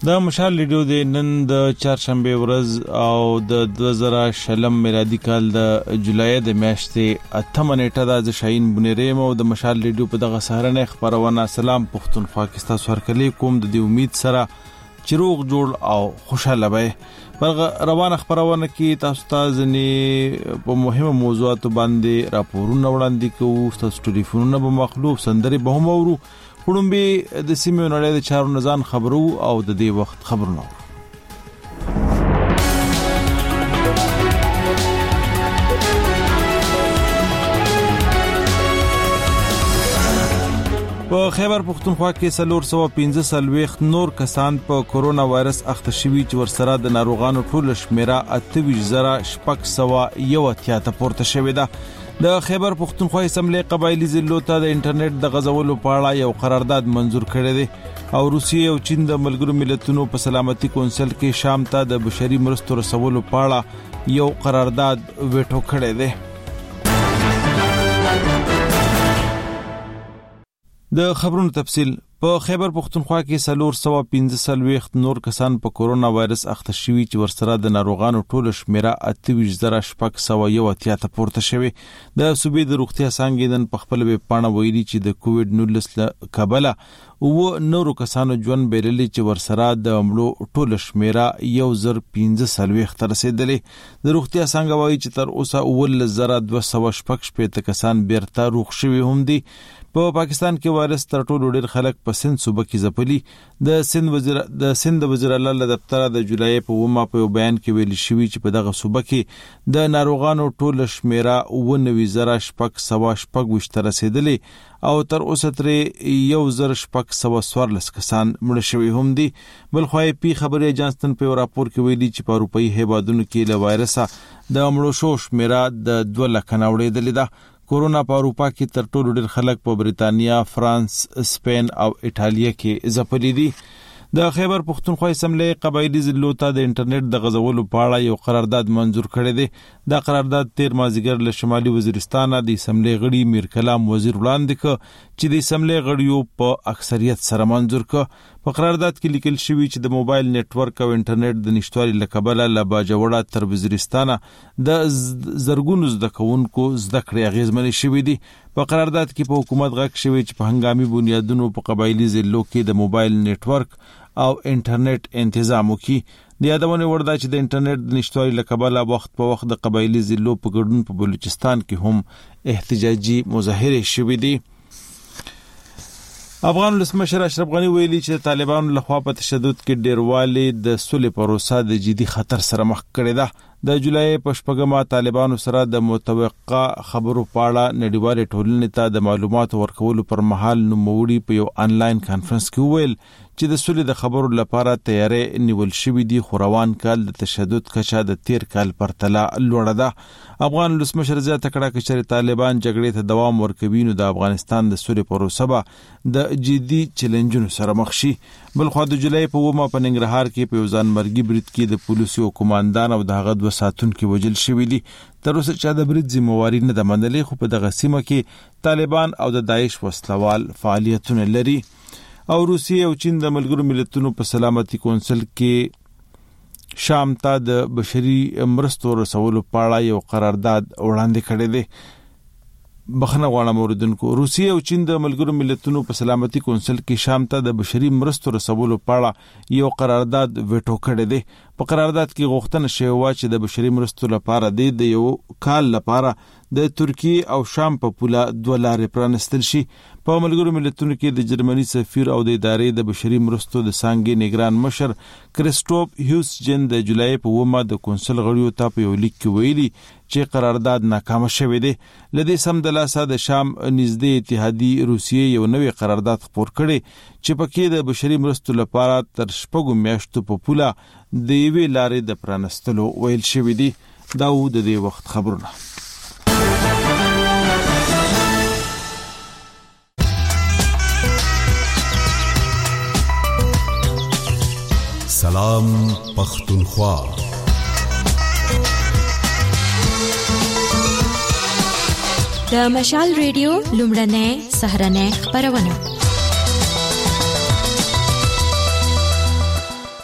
د مشال ریډیو د نن د چهارشنبه ورځ او د 2020 میلادي کال د جولای د میاشتې 8 نیټه د شاهین بنيریم او د مشال ریډیو په دغه سهارنه خبرونه. سلام پښتونخوا کې تاسو هرکلی کوم د دې امید سره چروغ جوړ او خوشاله وي. پر روانه خبرونه کې تاسو ته ځنی په مهمه موضوعاتو باندې راپورونه وړاندې کوو. تاسو ټلیفونونه به مخلوق سندري به هم اورو. خړومبي د سیمې نړۍ د چارو نزان خبرو او د دې وخت خبرونه. په خیبر پختونخوا کې 415 نور کسان په کورونا وایرس اخته شوي چې ورسره د ناروغانو ټول شمیره 28,601 ته پورته شوې ده. د خیبر پختونخوا اسمبلی قبایلی ضلعو ته د انټرنیټ د غځولو په اړه یو قرارداد منزور کړی دی او روسیې او چین د ملګرو ملتونو په سلامتي کونسل کې شام ته د بشري مرستو رسولو په اړه یو قرارداد ویټو کړی دی. د خبرونو تفصیل. په خیبر پختونخوا کې 415 نور کسان په کورونا وایرس اخته شوي چې ورسره د ناروغانو ټول شمیره 28,601 ته پورته شوی. د صوبې د روغتیا څانګې نن په خپل ویب پاڼه ویلي چې د کووډ-19 کابله او نورو کسانو ژوند بیرلي چې ورسره د مړو ټول شمیره 1,015 ته رسیدلې. د روغتیا څانګه وایي چې تر اوسه 19,216 کسان بیرته روغ شوي هم دي. په پاکستان کې وایرس تر ټولو ډېر خلک په سند صوبه کې ځپلي. د سند وزیر اعلی له دفتر د جولای په 9 په بیان کې ویل شوی چې په دغه صوبه کې د ناروغانو ټول شمیره 19,600 ته رسیدلې او تر اوسه ترې 1,614 کسان مړه شوي هم دي. بل خو پی خبري اجانستن په راپور کې ویلي چې په اروپאי هیوادونو کې له وایرسه د مړو شو شمیره د 2 لک نه وړېدلې ده. کورونا په اروپا کې تر ټولو ډېر خلک په بریتانیا، فرانس، سپین او ایټالیا کې ځپلي دي. د خیبر پختونخوا اسمبلی قبایلی ضلعو ته د انټرنیټ د غځولو په اړه یو قرارداد منزور کړی دی. دا قرارداد 13 مازیګر له شمالي وزیرستان د اسمبلی غړي میر کلام وزیر وړاندې ک چې د اسمبلی غړیو په اکثریت سره منزور ک. په قرارداد کې لیکل شوی چې د موبایل نتورک او انټرنیټ د نشټوالي له کبله له باجوړه تر وزیرستان د زرګونو زده کوونکو زده کړې اغیزمنې شوې دي. په قرارداد کې په حکومت غږ شوی چې په هنګامي بنیادونو په قبایلی ضلعو کې د موبایل نتورک او انټرنیټ تنظیم وکړي. د یادونه ورده چې د انټرنیټ د نشټوالي له کبله وخت په وخت د قبایلی ضلعو په ګډون په بلوچستان کې هم احتجاجي مظاهره شوې دي. افغان ولسمشر اشرف غنی ویلي چې طالبانو لخوا په تشدد کې ډیروالي د سولې پروسه د جدي خطر سره مخ کړې ده. د جولای په 8 طالبانو سره د متوقع خبرو په اړه نړیوالې ټولنې ته د معلوماتو ورکولو پر مهال نوموړي په یو آنلاین کانفرنس کې وویل چې د سولې د خبرو لپاره تیاری نیول شوې دي خو روان کال د تشدد کچه د 13 کال پرتله لوړه ده. افغان ولسمشر زیاته کړه چې طالبان جګړې ته دوام ورکوي نو د افغانستان د سولې پروسه به د جدي چیلنجونو سره مخ شي. بل خو د جولای په 9 په ننګرهار کې په ځانمرګي برید کې د پولیسو کمانډان او د هغه 2 ساتونکو وژل شوي دي. تر اوسه چې د برید ذمہواری نه ده منلې خو په دغه سیمه کې طالبان او د داعش وسلوال فعالیتونه لري. او روسیې او چین د ملګرو ملتونو په سلامتي کونسل کې شام ته د بشري مرستو رسولو په اړه یو قرارداد وړاندې کړی دی. بخنه غواړم اوریدونکو. روسیې او چین د ملګرو ملتونو په سلامتي کونسل کې شام ته د بشري مرستو رسولو په اړه یو قرارداد ویټو کړی دی. په قرارداد کې غوښتنه شوې وه چې د بشري مرستو لپاره د یو کال لپاره د ترکیه او شام په پوله 2 لارې پرانستل شي. په ملګرو ملتونو کې د جرمني سفیر او د ادارې د بشري مرستو د څانګې نگران مشر کریسټوف هیوسجن د جولای په 9 د کونسل غړیو ته په یو لیک کې ویلي چې قرارداد ناکام شوی دی. لدې سم د لاسه د شام نږدې اتحادي روسیې یو نوې قرارداد خپور کړي چې پکې د بشري مرستو لپاره تر 6 میاشتو په پوله د یوې لارې د پرانستلو ویل شوی دی. دا و د دې وخت خبرونه. سلام پختونخوا. د مشال ریډیو لومړنۍ سهرنۍ خبرونه.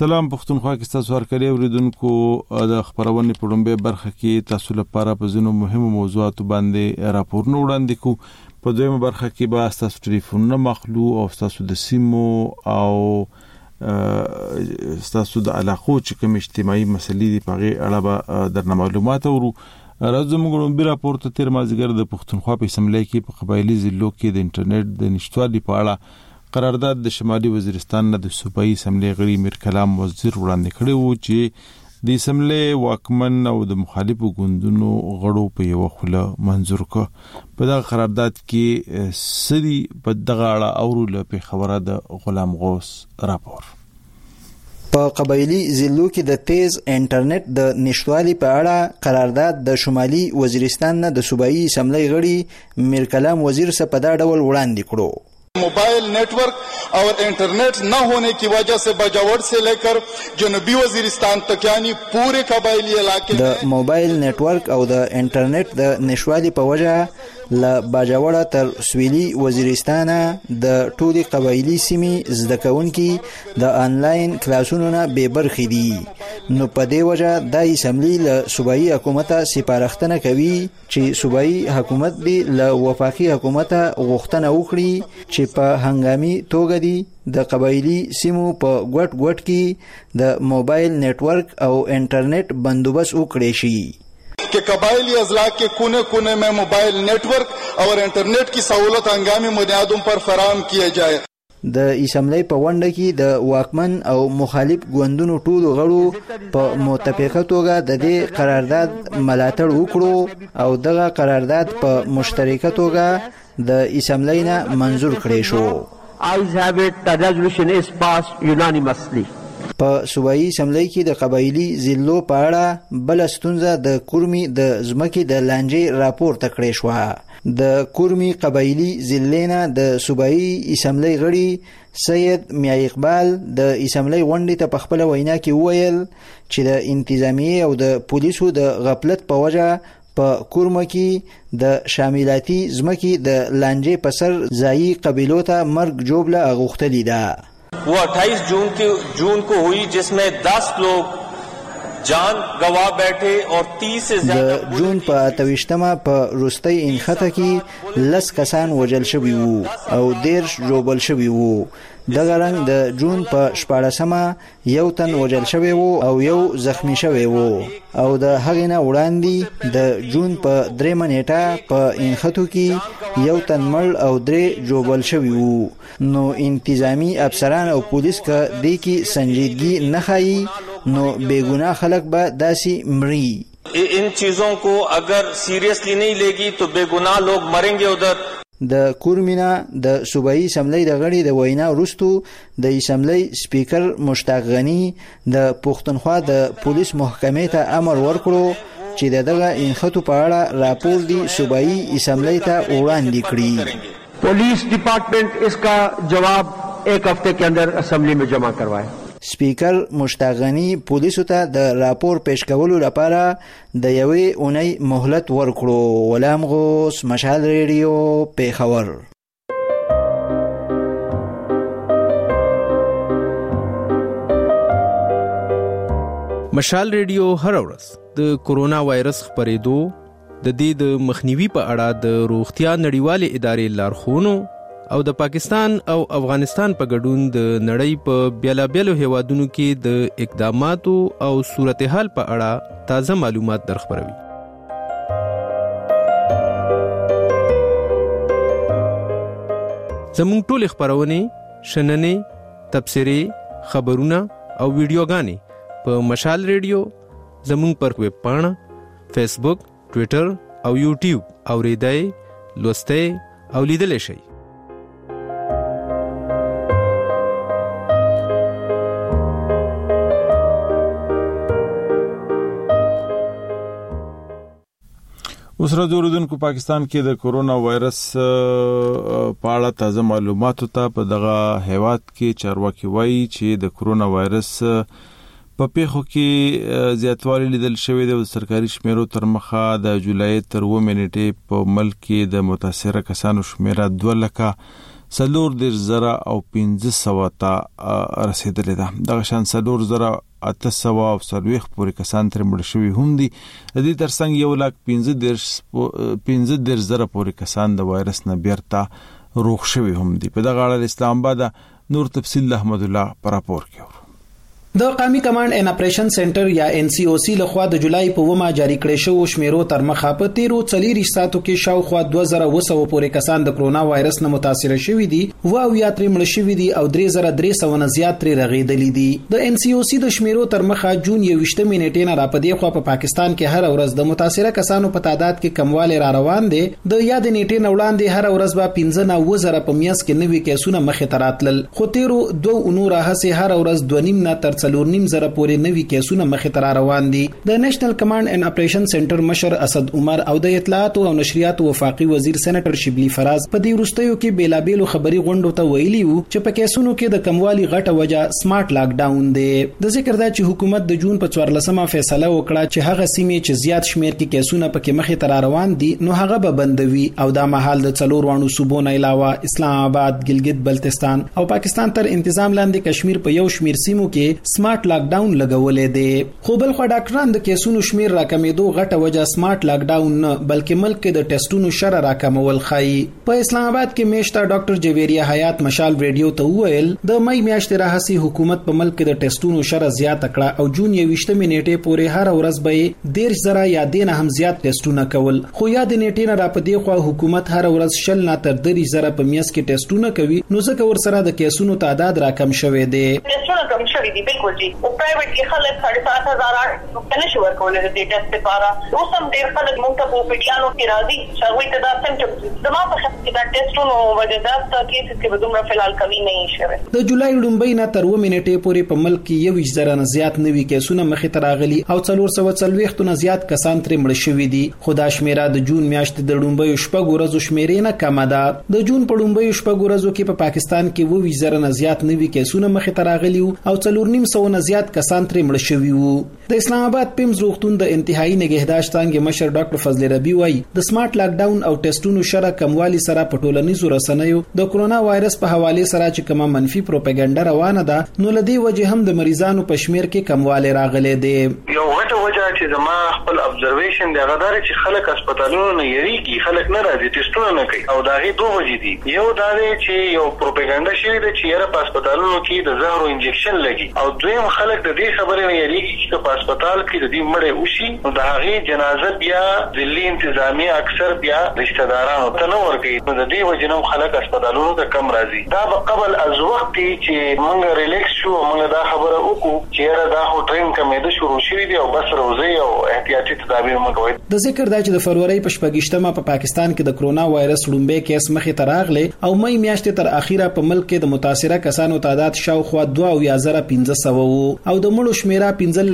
سلام پښتونخوا کې تاسو ورکړی اوریدونکو د خبرونې په لومړی برخه کې تاسو لپاره په ځینو مهمو موضوعاتو باندې راپورونه وړاندې کوو. په دویمه برخه کې به تاسو ټلیفونونه مخلو او تاسو د سیمو او تاسو د علاقو چې کوم اجتماعي مسلې دي په اړه به درنه معلومات ورو. راځو موږ نن بیا پورته تیر مازیګر د پښتونخوا په اسمبلی کې په قبایلی ضلعو کې د انټرنیټ د نشټوالي په اړه قرارداد د شمالي وزیرستان نه د صوبایي اسمبلی غړي میر کلام وزیر وړاندې کړی وو چې د اسمبلی واکمن او د مخالفو ګوندونو غړو په یو خله منظور کړ. په دغه قرارداد کې سری په دغه اړه اورول په خبره د غلام غوث راپور. په قبایلی ضلعو کې د تیز انټرنیټ د نشټوالي په اړه قرارداد د شمالي وزیرستان نه د صوبایي اسمبلی غړي میر کلام وزیر څخه په دا ډول وړاندې کړو. Mobile network और इंटरनेट न होने की वजह से बाजावर से लेकर जनूबी वजीरिस्तान तक यानी पूरे कबायली इलाके د موبایل नेटवर्क او د انټرنیټ د نشوالي په وجه ل باجوړه تر سویلي وزیرستان د ټولي قبایلی سیمې زده کوونکي د انلاین کلاسونو نه بې برخې دي. نو په دې وجه د اسمبلی له صوبایي حکومت سپارښتنه کوي چې صوبایي حکومت دی له وفاقي حکومت غوښتنه وکړي چې په هنګامي توګه دی د قبایلی سیمو په ګوټ ګوټ کې د موبایل नेटवर्क او انټرنیټ بندوبست وکړي شي कि कबायली अजला के कोने कोने में मोबाइल नेटवर्क और इंटरनेट की सहूलत हंगामी बुनियादों पर फराहम किए जाए. د اسمبلی په ونډه کې د واکمن او مخالف ګوندونو ټولو غړو په متفقه توګه د دې قرارداد ملاتړ وکړو او دغه قرارداد په مشترکه توګه د اسمبلی نه منظور کړی شو. I have it, the resolution is passed unanimously. په صوبایي اسمبلی کې د قبایلی ضلعو په اړه بل ستونزه د کورمي د ځمکې د لانجې راپورته کړې شوه. د کورمي قبایلی ضلع نه د صوبایي اسمبلی غړي سید میا اقبال د اسمبلی غونډې ته په خپل وینا کې وویل چې د انتظامیه او د پولیسو د غفلت په وجه په کورمه کې د شاملاتي ځمکې د لانجې په سر ځایي قبیلو ته مرګ جوړه غوښتلې ده. वो 28 जून को हुई जिसमें 10 लोग जान गवा बैठे और 30 से ज्यादा د جون په 28مه په روستۍ انخته کې 10 کسان وژل شوي وو او 10 ژوبل شوي وو. دغه رنګ د جون په 14مه یو تن وژل شوی وو او یو زخمی شوی وو او د هغې نه وړاندې د جون په 3مه نیټه په انختو کې یو تن مړ او 3 ژوبل شوي وو. نو انتظامی افسران او پولیس که دې کې سنجیدګي نه ښایي نو بېګناه خلک به داسې مري. इन चीजों को अगर सीरियसली नहीं लेगी तो बेगुनाह लोग मरेंगे उधर. د کورمینا د صوبایي اسمبلی د غړي د وینا وروستو د اسمبلی سپیکر مشتاق غنی د پښتونخوا د پولیس محکمې ته امر ورکړو چې دغه انخته په اړه راپور دی صوبایي اسمبلی ته وړاندې کړي. पुलिस डिपार्टमेंट इसका जवाब 1 हफ्ते के अंदर असेंबली में जमा करवाए. سپیکر مشتاق غنی پولیسو ته د راپور پیش کولو لپاره د یوې اونۍ مهلت ورکړو. غلام غوث، مشال ریډیو، پیښور. مشال ریډیو هر ورځ د کورونا وایرس خپرېدو د دې د مخنیوي په اړه د روغتیا نړیوالې ادارې لارښوونو او د پاکستان او افغانستان په ګډون د نړۍ په بیلابیلو هیوادونو کې د اقداماتو او صورتحال په اړه تازه معلومات درخبروي. زموږ ټول خبرونه شننې، تبصرې، خبرونه او ویډیوګانې په مشال ریډیو، زموږ پر ویب پاڼه، فیسبوک، ټویټر او یوټیوب اوریدای، لوستای او لیدلای شئ. اوس راځو اوریدونکو پاکستان کې د کورونا وایرس په اړه تازه معلوماتو ته په دغه هیواد کې چارواکي وایي چې د کورونا وایرس په پیښو کې زیاتوالی لیدل شوی دی. د سرکاري شمیرو تر مخه د جولای تر 9 نیټې په ملک کې د متاثره کسانو شمیره 2,00,000 4,000 او 1500 ته رسیدلې ده. دغه شان 4,800 او 40 پورې کسان تر مړ شوي هم دي. د دې ترڅنګ 1,15,000 پورې کسان د وایرس نه بیرته روغ شوي هم دي. په دغه اړه اسلام آباد نور تفصیل احمد الله پر راپور کوي. د قومي کمانډ ان اپریشن سنټر یا NCOC لخوا د جولای په 9 جاری کړی شو شمیرو تر مخه په 13 ساعتو کې شاوخوا 2,200 پورې کسان د کرونا وایرس نه متاثر شوي دي او یا تر مړ شوي دي او 3,300 نه زیات تر رغیدلي دي. د NCOC د شمیرو تر مخه جون 20 نیټې نه را پدې خو په پاکستان کې هر ورځ د متاثر کسانو په تعداد کې کمواله را روان دي. د یاد نیټې نه وړاندې هر ورځ به 15,000 په میاس کې نوي کیسونه مخه تراتل خو تیرو 2 اونور هڅه هر ورځ 2.5 نه تر 4.5 پورې نوي کیسونه مخه تر روان دي. د نېشنل کمانډ ان اپریشن سنټر مشر اسد عمر او د اطلاعات او نشریات وفاقي وزیر سېنیټر شبلی فراز په دې وروستیو کې بیلابېلو خبري غونډو ته ویلي وو چې په کیسونو کې د کموالي غټه وجه سمارټ لاک ډاون دی. د ذکر دا چې حکومت د جون په 14مه فیصله وکړه چې هغه سیمې چې زیات شمیر کې کیسونه پکې مخه تر روان دي نو هغه به بندوي او دا مهال د 4 وانو صوبونو علاوه اسلام آباد، ګلګت بلتستان او پاکستان تر تنظیم لاندې کشمیر په یو شمیر سیمو کې سمارټ لاک ډاون لګولې دي. خو بل خو ډاکټران د کیسونو شمیر راکمېدو غټه وجه سمارټ لاک ډاون نه بلکې ملک کې د ټیسټونو شر راکمول خای. په اسلام آباد کې میشته ډاکټر جویریه حیات مشال ریډیو ته وویل د مې میاشتې راهسي حکومت په ملک کې د ټیسټونو شر زیات کړه او جون 20 نیټې پورې هر ورځ به 10,000 یا دینه هم زیات ټیسټونه کول. خو یاد نیټې نه را پدې خو حکومت هر ورځ 10 نه تر 10,000 په میاس کې ټیسټونه کوي نو ځکه ورسره د کیسونو تعداد راکم شوی دی. ټیسټونه کم شوی دي بالکل جی. او پرایویټ کې خلک 7,500 کنه شو ورکول د دې ټیسټ لپاره. اوس هم ډېر خلک مونږ ته په پیډیانو کې راځي چې وایي دا سمټمز زما په خاطر دا ټیسټونو وجه دا کیسز کې بدومره فلال کمی نه شوه. د جولای لومبۍ نه تر 2 نیټې پورې په ملک کې 21,000 نه زیات نوي کیسونه مخې ته راغلي او 440 نه زیات کسان تر مړ شوي دي. خدا شمیره د جون میاشتې د لومبۍ شپږ ورځو شمیرې نه کم ده. د جون په لومبۍ شپږ ورځو کې په پاکستان کې 22,000 نه زیات نوي کیسونه مخې ته راغلي او 4,900 نه زیات کسان تر مړ شوي وو. د اسلام آباد پیمز روغتون د انتهایی نگهداشت څنګه مشر ډاکټر فضل ربی وایي د سمارټ لاک ډاون او ټیسټونو شره کموالی سره په ټولنیزو رسنیو د کرونا وایرس په حواله سره چې کومه منفي پروپاګاندا روانه ده نو لدی وجه هم د مریضانو په شمیر کې کموالی راغلی دی. یو غټه وجه چې زما خپل ابزرویشن دی هغه دا چې خلک هسپتالونو نه یریږي، خلک نه راځي ټیسټونه نه کوي او دا غي دوه وجې دي. یو دا دی چې یو پروپاګاندا شوی دی چې یاره په هسپتالونو کې د زهرو انجکشن لګي او دویم خلک د دې خبرې نه یریږي چې په هسپتال کې د دې مړې وشي نو د هغه جنازه بیا ځلې انتظامیه اکثر بیا رشتہ دارانو ته نه ورګي نو د دې وجې نو خلک هسپتالونو ته کم راځي. دا به قبل از وخت چې موږ ریلیکس شو موږ دا خبره وکړو چې یاره دا هو ټرین کمیده شروع شوی دی او بس روزي او احتیاطي تدابیر موږ کوي. د ذکر دا چې د فروری په 28مه په پاکستان کې د کرونا وایرس لومبه کیس مخې ته راغلی او مې میاشتې تر اخیره په ملک کې د متاثره کسانو تعداد شاوخوا 2,500 وو او د مړو شمیره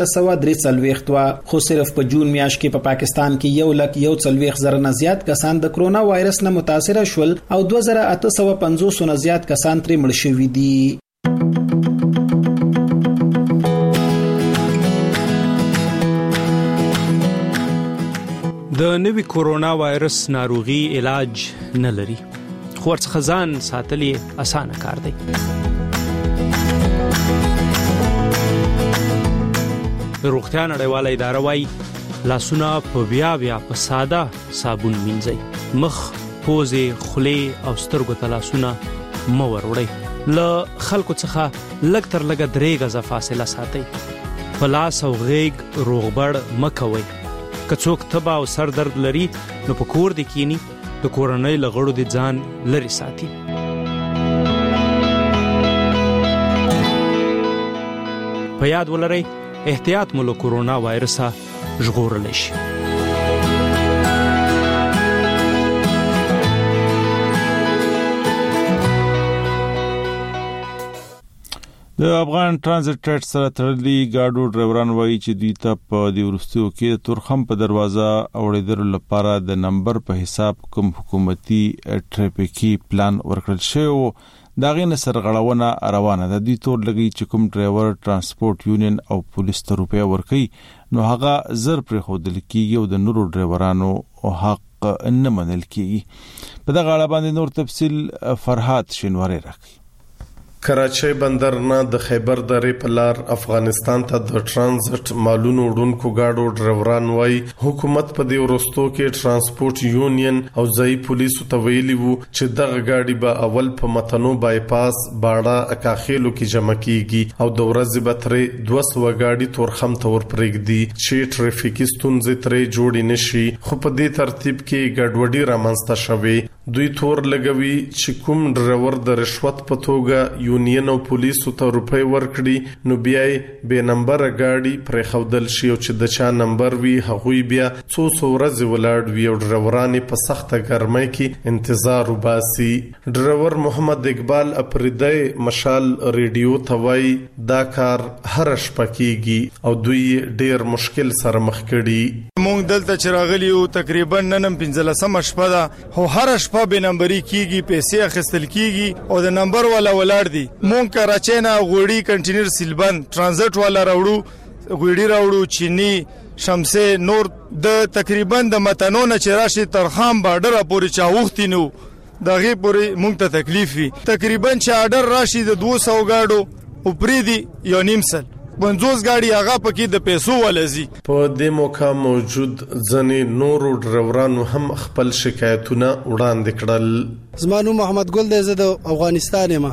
1,543 وا. خو صرف په جون میاشت کې په پاکستان کې 1,41,000 نه زیات کسان د کرونا وایرس نه متاثر شول او 2,850 نه زیات کسان تر مړ شوي دي. د نوي کرونا وایرس ناروغي علاج نه لري خو ورڅخه ځان ساتل اسانه کار دی. روغتیا نړیواله اداره وايي لاسونه په بیا په ساده صابون مینځئ. مخ، پوزې، خولې او سترګو ته لاسونه مه وروړئ. له خلکو څخه لږ تر لږه 3 غزه فاصله ساتئ. په لاس او غېږ روغبړ مه کوئ. که څوک تبه او سر درد لري نو په کور دې کینی د کورنۍ له غړو دې ځان لرې ساتي. په یاد ولرئ احتیاط مو له کرونا وایرسه ژغورلی شي. د افغان ټرانزیټ ټریډ سره تړلي ګاډو ډرایوران وایي چې دوی ته په دې وروستیو کې د تورخم په دروازه اوړېدلو لپاره د نمبر په حساب کوم حکومتي ټریفیکي پلان ورکړل شوی و دا غي نه سرغړونه روانه ده. دوی تور لګي چې کوم ډرایور ترانسپورت یونین او پولیس ته روپیا ورکړي نو هغه زر پر خودل کیږي او د نورو ډرایورانو او حق حق نه منل کیږي. په دغه اړه باندې نور تفصیل فرحات شینواری راکړي. کراچۍ بندر نه د خیبر درې په لار افغانستان ته د ترانزیت مالونو وړونکو گاډو ډرایوران وای حکومت په دې ورستو کې ترانسپورت یونین او ځای پولیسو ته ویلي وو چې دغه گاډي به اول په متنو بایپاس باړه اکاخیلو کې جمع کیږي او د ورځې به ترې 200 گاډي تورخم ته ورپرېږدي چې ټریفیکي ستونزې ترې جوړې نشي. خو په دې ترتیب کې ګډوډي رامنځته شوې. دوی تور لګوي چې کوم ډرایور د رشوت په توګه یونین او پولیسو ته روپۍ ورکړي نو بیا یې بې نمبره گاډي پرې خودل شي او چې د چا نمبر وي هغوی بیا څو ورځې ولاړ وي او ډرایوران په سخته ګرمۍ کې انتظار وباسي. ډرایور محمد اقبال اپریدی مشال ریډیو ته وایي دا کار هر شپه کیږي او دوی ډیر مشکل سره مخ کړي. مونږ دلته چې راغلی یو تقریبا نن 15 شپه ده خو هر شپه به نمبرې کیږي پیسې اخیستل کیږي او د نمبر والا ولاړ دي. مونږ کراچۍ نه غوړي کنټینر سیلبند ترانزیت والا راوړو غوړي راوړو چینی شمسه نور د تقریبا د متنو نه چې راشي ترخام بارډر پورې چاوختي نو دغه پورې مونږ ته تکلیف وي. تقریبا چې آرډر راشي د 200 گاډو او پریدي یو نیمسل 50 گاډي هغه پکې د پیسو ولزي. په دې موقع موجود ځنې نورو ډرایورانو هم خپل شکایتونه وړاندې کړل. زمانو محمد ګل دی، زه د افغانستان یم.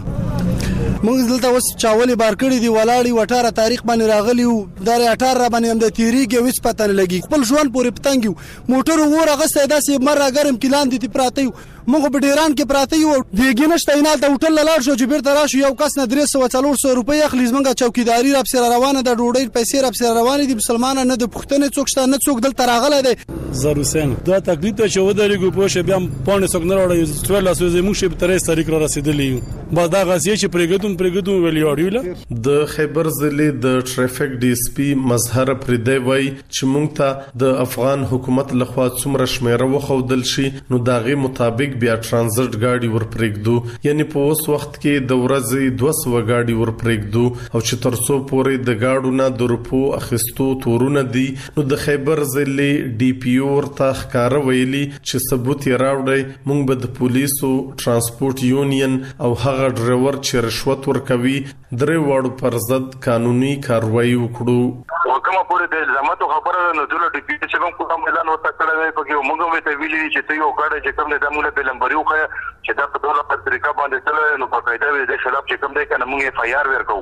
موږ دلته اوس چاولې بار کړې دي ولاړې وټاره تاریخ باندې راغلی وو دا 18 باندې هم د تیریږي وس پته نه لګي خپل ژوند پورې پتنګ موټر ور غسه داسې مر راګرم کلان دي پراته موږ په ډیران کې پراته یو دیګنشته اینال ته هوټل لاړ شو چې بیرته راشو یو کس نه 300 روپۍ اخلي زمونږه چوکیداری را سره روانه د ډوډۍ پیسې را سره روانه دي مسلمانانو نه د پښتنې څوک شته نه څوک دلته راغله دي. زر حسین دا تکلیف ته شو درېګو پوښ بیا پونه څوک نه راوړي ټول لاسو زموږ شپ 3 تاریخ را رسیدلې با دا غزي چې پرېګدون ویلیاړیله. د خیبر ضلع د ټریفیک ډي اس پی مظهر پردی وای چې مونږ ته د افغان حکومت لخوا څومره شمیره وخودل شي نو داغه مطابق بیا ترانزیت گاډي ورپرېږدو یعنی په اوس وخت کې د ورځې 200 گاډي ورپرېږدو او چې ترڅو پورې د گاډو نه د روپو اخیستو تورونه دي نو د خیبر ضلع ډي پی او ورته ښکارا ویلي چې ثبوت یې راوړی مونږ به د پولیسو ترانسپورت یونین او هغه ډرایور چې رشوت ورکوي درې واړو پر ضد قانوني کاروایی وکړو. کومه پورې د الزاماتو خبره نه دله د پی چې کوم اعلان وکړل دی پکې موږ هم ته ویلي چې ته یو غاډه چې کوم د موږ په لمبريو خو چې دا په ډول په طریقه باندې تل نو په قاعده د خلاف چې کوم دی کنه موږ اف آی آر ورکو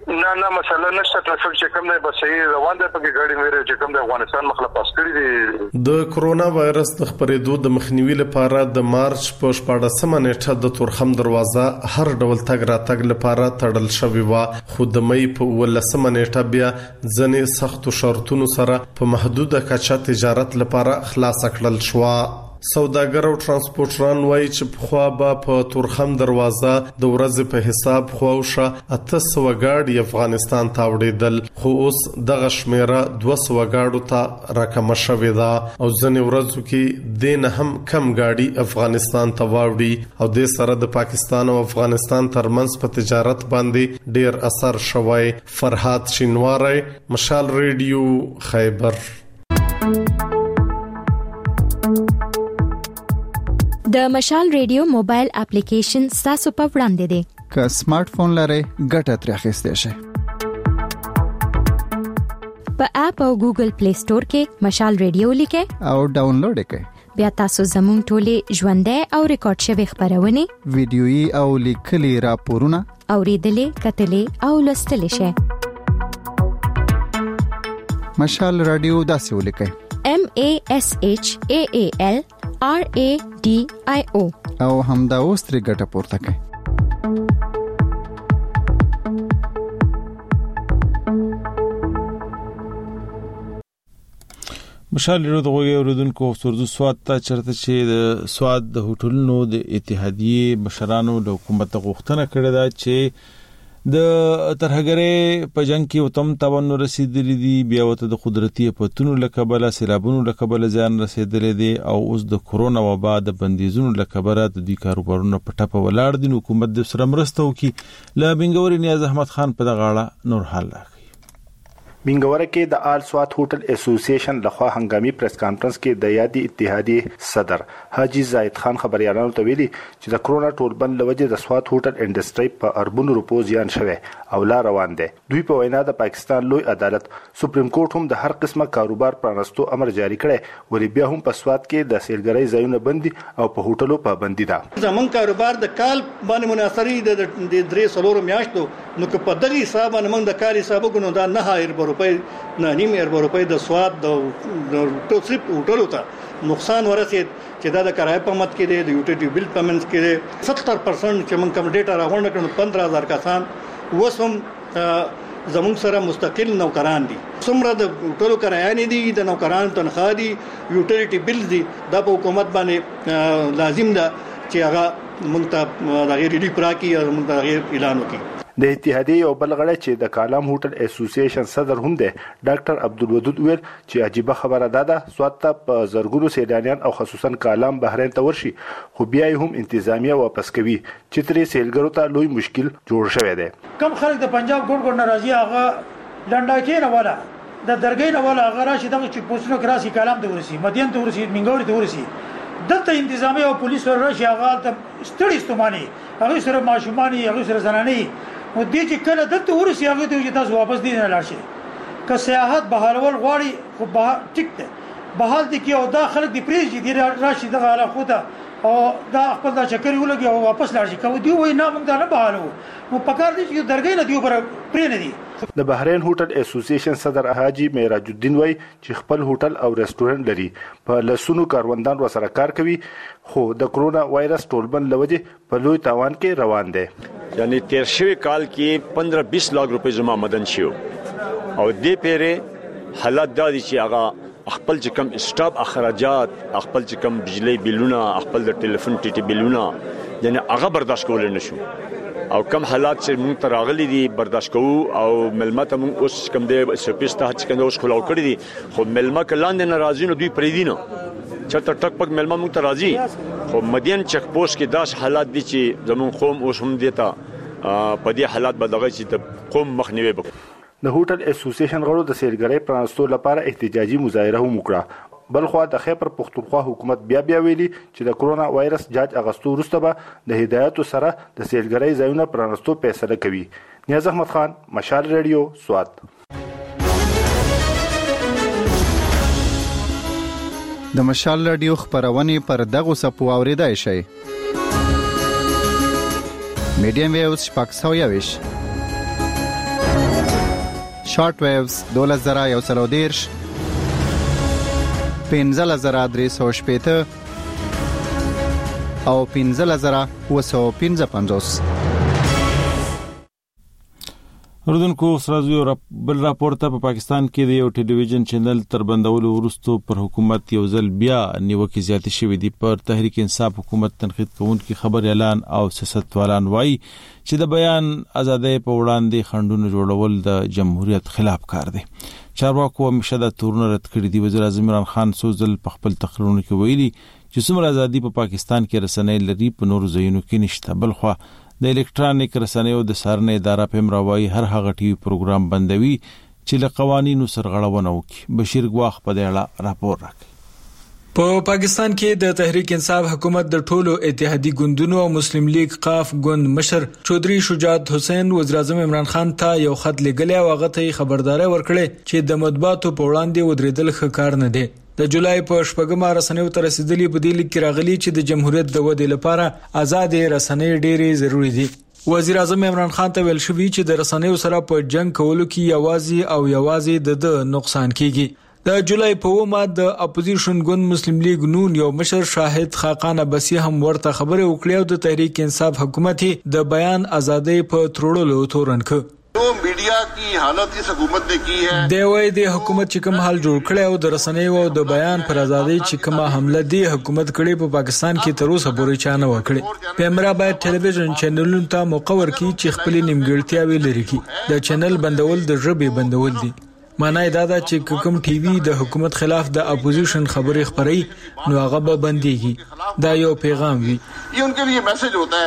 نه مثلا نشته ټرافیک چې کوم دی بس یې روان دی پکې ګاډي مېره چې کوم د افغانستان مخله پاس کړی دی. د کرونا وایرس د خپرېدو د مخنیوي لپاره د مارچ په 14مه نیټه د تورخم دروازه هر ډول تګ راتګ لپاره تړل شوې و خو د مې په 18مه نیټه بیا ځنې سخت شرطونو سره په محدوده کچه تجارت لپاره خلاص کړل شو. سوداګر او ترانسپورټران وایي چې په خوا به په تورخم دروازه د ورځې په حساب خوښه 800 گاډي افغانستان ته وړېدل خو اوس دغه شمیره 200 گاډو ته راکمه شوې ده او ځنې ورځو کې دین هم کم گاډي افغانستان ته واوړي او د سره د پاکستان او افغانستان ترمنځ په تجارت باندې ډیر اثر شوی. فرحات شینواری، مشال ریډیو، خیبر. د مشال ریډیو موبایل اپلیکیشن تاسو په وړاندې دی. که سمارټ فون لرئ ګټه ترې اخیستئ شئ. په اپ او ګوګل پلی سٹور کې مشال ریډیو لیکئ او ډاونلوډ کړئ. بیا تاسو زموږ ټولې ژوندۍ او ریکارډ شوی خبرونه ویډیويي او لیکلي راپورونه اوریدلې کتلې او لوستلې شئ. مشال رادیو داسې ولیکئ MASHAAL RADIO او همدا اوس ترې ګټه پورته کړئ. مشال ریډیو د غوږی اوریدونکو سرزو سواد ته چرته چې د سواد د هوټلونو د اتحادیې مشرانو د حکومت غوښتنه کړې ده چې د ترهګرۍ په جنگ کې وتم تاوان رسیدلی دي بیا وته د قدرتي پتونو لکبله سیلابونو لکبله ځان رسیدلی دي او اوس د کرونا وبا د بندیزونو لکبره د دوی کاروبارونو په ټاپه ولاړ دي. حکومت د سره مرسته وکړي. لا بنګوري نیاز احمد خان په دغه اړه نور حال راکړي. منګوره کې د آل سوات هوټل اسوسییشن لخوا هنګامي پریس کانفرنس کې د یادي اتحادیه صدر حاجی زاید خان خبريالانو ته ویلي چې د کرونا ټولبند لوجه د سوات هوټل انډستری په اربونو روپو زیان شوه او لا روان دي. دوی په وینا د پاکستان لوی عدالت سپریم کورټ هم د هر قسمه کاروبار پرانستو امر جاری کړي ولې بیا هم په سوات کې د سیلګرۍ ځایونه بندي او په هوټلو پابندي ده. زمون کاروبار د کال باندې مناصري د 3 میاشتو نو که په دغه حساب باندې موږ د کال حساب وګورو دا 9 روپۍ نه نیم روپۍ د سواد د ټوسپ هوټلو ته نقصان ورسید چې دا د کرایه په مت کې د یوټیلیټي بل پیمنټس کې 70% چې موږ کوم ډیټا راغونډ کړو 15000 کسان وسم زمون سره مستقل نوکران دي. څومره د هوټلو کرایه نه دي د نوکران تنخواه دي یوټیلیټي بل دي دا په حکومت باندې لازم ده چې هغه موږ ته د غیر ریډي پراکي او موږ ته غیر اعلان وکړي. د اتحادیه او بلغړه چې د کالام هوټل اسوسییشن صدر هم دی ډاکټر عبدالودود ویل چې عجیبه خبره ده سوات ته په زرګونو سیلانیان او خصوصا کالام بحرین ته ورشي خو بیا هم انتظامیه واپس کوي چې ترې سیلګرو ته لوی مشکل جوړ شوی دی. کم خلک د پنجاب ګوند ناراضي هغه لنډاکې نه ولا د درګې نه ولا هغه راشي دغه چې پوسټونو کراسي کالام ته ورسي مدین ته ورسي منګوري ته ورسي دلته انتظامیه او پولیس ورشي هغه ته ستړي استماني هغه سره ماشوماني هغه سره زناني او دې چې کله دلته ورسي هغه ته چې تاسو واپس دي نه لاړ شي که سیاحت بهالول غواړي خو به ټیک ده بهال دي کې او دا خلک دی پریږي دي راشي دغه علاقه ته او دا خپل دا چکر ولګي او واپس لاړ شي کوي دی وای نه موږ دا نه بهالو نو پکار دي چې درګې نه دی پر پرې نه دي. د بحرین هوټل اسوسییشن صدر حاجی معراج الدین وای چې خپل هوټل او ریسټورانټ لري په لسونو کاروندان ورسره کار کوي خو د کرونا وایرس ټولبند لوجه په لوی تاوان کې روان دي. یعنی 13 کال کې 15-20 लाख रुपए जमा मदन شو او دې پیره حالات دا دي چې هغه خپل چې کم اسټاپ اخراجات خپل چې کم بجلی بلونه خپل د ټلیفون ټي بلونه یعنی هغه برداشت کول نه شو او کم حالات چې موږ تراغلي دي برداشت کوو او ملمت موږ اوس کم دی سپیسته چې کنده اوس خلاو کړی دي خو ملمت کلاندې ناراضي نو دوی پرې دي نه چرته ټک پک ملمت موږ تراضي خو مدین چک پوسټ کې داس حالات دي چې زمون قوم اوس هم دیتا په دې حالات بدغه چې د قوم مخنیوي وکړي. د هوټل اسوسییشن غړو د سیلګرۍ پرانستو لپاره احتجاجي مظاهره هم وکړه. بلخوا د خیبر پختونخوا حکومت بیا ویلي چې د کرونا وایرس جاج اغستو وروسته به د هدایتو سره د سیلګرۍ ځایونو پرانستو فیصله کوي. نیاز احمد خان، مشال ریډیو، سوات. د مشال ریډیو خبرونه پر دغه سپو اوریدای شي. میډیم ویوز شپږ شارټ ویوز 2110 15315 او 15955. اردوونکو سره بل راپورته په پاکستان کې د یو ټلویزیون چینل تر بندولو وروسته پر حکومت یو ځل بیا نیوکې زیاتې شوې دي. پر تحریک انصاف حکومت تنقید کوونکي خبر اعلان او سیاستوالان وایي چې د بیان ازادۍ په وړاندې خنډونه جوړول د جمهوریت خلاف کار دی. چارواکو همیشه د تورونه رد کړي دي. وزیر اعظم عمران خان سوزل په خپل تقریرونو کې ویلي چې څومره ازادي په پاکستان کې رسنۍ لري په نورو ځایونو کې نشته. بلخوا د الکترونیک رسنیو د سارنې اداره په مروای هر هغه ټي وي پروګرام بندوي چې له قوانینو سرغړونه وکړي. بشیر ګواخ په دې اړه راپور راکړي. په پاکستان کې د تحریک انصاف حکومت د ټولو اتحادی ګوندونو او مسلم لیگ قاف ګوند مشر چودري شجاعت حسین وزیر اعظم عمران خان ته یو خط لګلی او هغه ته خبرداري ورکړي چې د مطبوعاتو په وړاندې ودرېدل ښه کار نه دی. د جولای په شپږمه رسنیو تر رسیدلی په دې لیک کې راغلي چې د جمهوریت د ودې لپاره آزاد رسنۍ ډېرې ضروری دي. وزیر اعظم عمران خان ته ویل شوی چې د رسنیو سره په جنگ کولو کې یوازې د نقصان کیږي. د جولای په ومه د اپوزیشن ګوند مسلم لیگ نون یو مشر شاهد خاقان عباسی هم ورته خبره وکړه او د تحریک انصاف حکومت د بیان ازادۍ په تروړلو تورن ک जो मीडिया की हालत इस हुकूमत ने की है دیوی د حکومت چې کوم حال جوړ کړی او د رسنیو او د بیان پر ازادۍ چې کومه حمله دی حکومت کړي په پاکستان کې تر اوسه پورې چانه وکړي. پیمرا باید ټلویزیون چینلونو ته مقرر کړي چې خپل نیمګړتیاوې لري کړي. د چینل بندول د ژبې بندول دي. معنی دا ده چې کوم ټي وي د حکومت خلاف د اپوزیشن خبرې خبري نو هغه به بنديږي. دا یو پیغام وي. ये उनके लिए मैसेज होता है.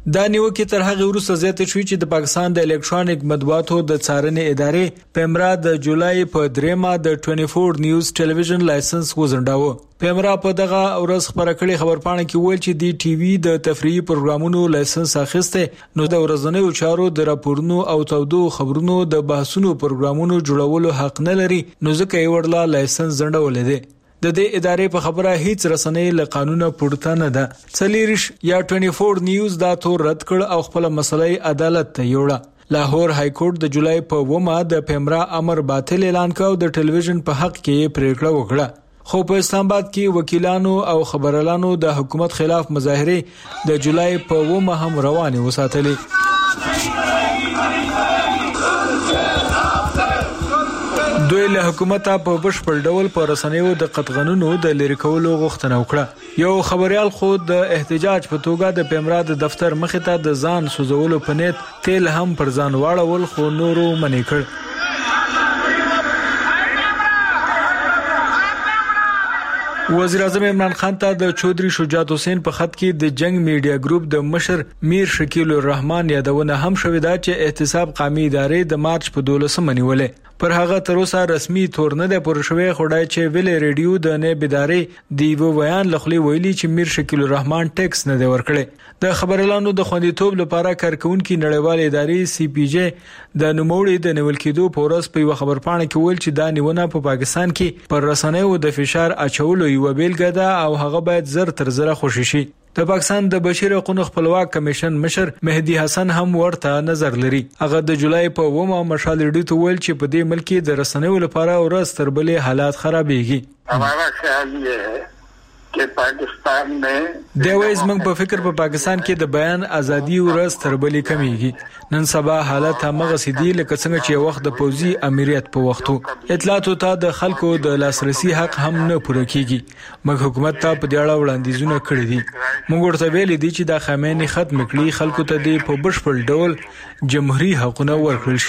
دا نیوکه تر هغه وروسته زیاته شوې چې د پاکستان د الکترونیک مطبوعاتو د څارنې ادارې پیمرا د جولای په 3 د 24 نیوز ټلویزیون لایسنس وزنداوه. پیمرا په دغه ورځ خبره کړې خبرپاڼه کې ویل چې د ټي وي د تفریحي پروګرامونو لایسنس اخیسته نو د ورځنیو چارو د راپورونو او تودو خبرونو د بحثونو پروګرامونو جوړولو حق نه لري، نو ځکه یې ورلا لایسنس زندول دي. د دې ادارې په خبره هیڅ رسنۍ له قانونه پورته نه ده. څلیریش یا 24 نیوز دا تور رد کړ او خپل مسلې عدالت ته یوړه. لاهور های کورټ د جولای په 9 د پیمرا امر باطل اعلان کړ او د ټلویزیون په حق کې پریکړه وکړه. خو په اسلام آباد کې وکیلانو او خبرلانو د حکومت خلاف مظاهره د جولای په 9 هم روانه وساتلې. دوی له حکومت په بشپړ ډول په رسنیو د قطغنونو د لری کولو غوښتنه وکړه. یو خبريال خو د احتجاج په توګه د پیمرا د دفتر مخې ته د ځان سوزولو په نیت تیل هم پر ځان واړول، خو نورو منې کړ. وزیر اعظم عمران خان ته د چودري شجاعت حسین په خط کې د جنگ میډیا ګروپ د مشر میر شکیل الرحمن یادونه هم شوې ده چې احتساب قومي ادارې د مارچ په 12 منیولې. پر هغه تر اوسه رسمي تور نه ده پر شوې خدای چې ویل ریډیو د نه بيدارې دیو بیان لخلي ویلي چې میر شکیل الرحمن ټیکس نه دی ورکړي. د خبرلانو د خوندیتوب لپاره کارکونکو نړیوال ادارې سی پی جی د نوموړي د نیول کېدو په ورځ په خبرپاڼه کې ویل چې دا نیونه په پاکستان کې پر رسنیو د فشار اچولو یو بیلګه ده او هغه باید زر تر زره خوشی شي. د پاکستان د بشیر حقوقو خپلواک کمیشن مشر مهدی حسن هم ورته نظر لري. هغه د جولای په 9 مشال ریډیو ته ویل چې په دې ملک د رسنیو لپاره ورځ تر بلې حالات خرابېږي. हमारा ख्याल ये है कि पाकिस्तान में د وایز موږ په فکر په پاکستان کې د بیان ازادي ورځ تر بلې کمیږي. نن سبا حالت همغه سدي لکه څنګه چې وخت د پوزي امریت په وختو اطلاعاتو ته د خلکو د لاسرسي حق هم نه پوره کیږي. موږ حکومت ته په دې اړه وړاندیزونه کړی دي. موږ ورته ویلي دي چې د خامنه‌ای ختم کړي خلکو ته د په بشپړ ډول جمهوریت حقونه ورکړل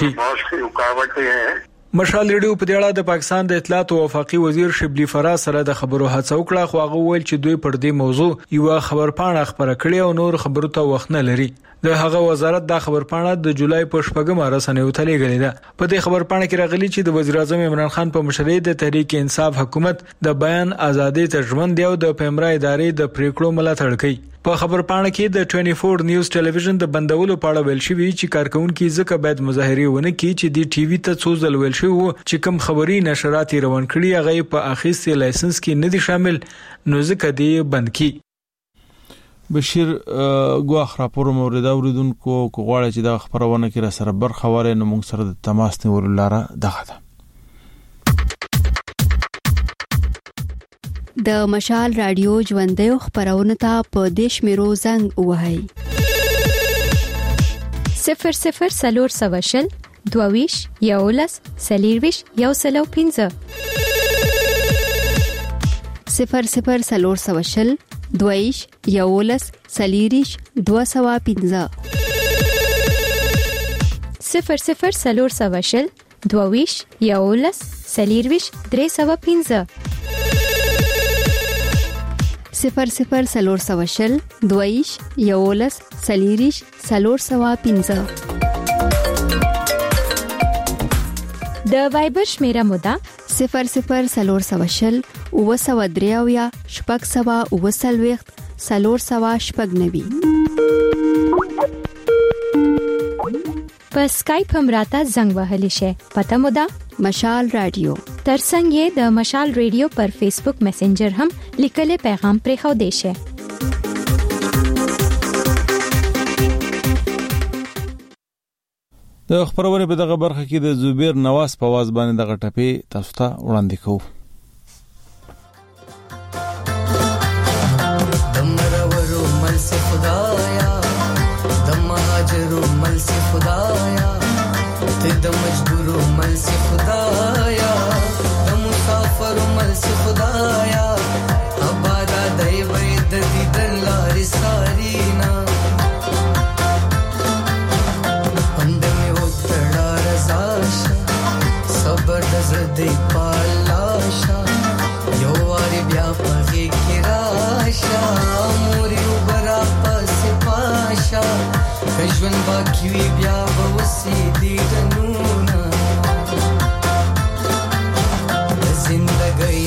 شي. مشال ریډیو په دې اړه د پاکستان د اطلاعات او وفاقي وزیر شبلی فراز سره د خبرو هڅه وکړه، خو هغه ویل چې دوی پر دې موضوع یو خبرپاڼه خبره کړې او نور خبرو ته وخت نه لري. د هغه وزارت د خبرپاڼه د جولای په 8 رسنیو ته لېږلې ده. په دې خبرپاڼه کې راغلي چې د وزیر اعظم عمران خان په مشرۍ د تحریک انصاف حکومت د بیان ازادي ترجمن دی او د پیمرا ادارې د پریکړو ملاتړ کوي. په خبرپاڼه کې د 24 نیوز ټلویزیون د بندولو په اړه ویل شوی چې کارکونکو ځکه باید مظاهره ونه کړي چې د ټي وي ته څو ځل ویل شوی چې کوم خبري نشرات روان کړي هغه په اخیستي لایسنس کې نه دي شامل، نو ځکه دی بند کړي. بشیر غواخ راپور مورید اوریدونکو کو غواړي چې د خبرونه کې را سره برخه وره نو موږ سره د تماس نیولو لاره دغه ده. د مشال رادیو ژوندۍ خبرونه ته په دیش میرو زنګ وهاي 00 سلور سواشل دوویش یولس سلیرویش یوسلو 5 00 سلور سواشل دویش یولس سلیریش 215 00 سلور سواشل دوویش یولس سلیرویش 315 00 سلور سواشل دویش یولس سلیریش 315 د وایبر شمیره مودا 00 سلور سواشل او سو دریاویا شپږ سوا او سلويخت سلور سوا شپږ نبی. په اسکایپ هم راته زنګ وهلی شي. پته مودا مشال رادیو. ترڅنګ د مشال رادیو پر فیسبوک میسنجر هم لیکل پیغام پرې خو دی شي. د خبرونه په دغه برخه کې د زوبیر نواز په आवाज باندې دغه ټپې تاسو ته وړاندې کوو. دمرورو مل سے خدایا دم مهاجرو مل سے خدایا ته د مجبورو مل سے خدایا د مسافرو مل سے خدایا ابادا دای وې د دیدن لارې سارینا صبر د زړه پالاشا یو واری بیا پغې کې راشا موري وبرا پس پاشا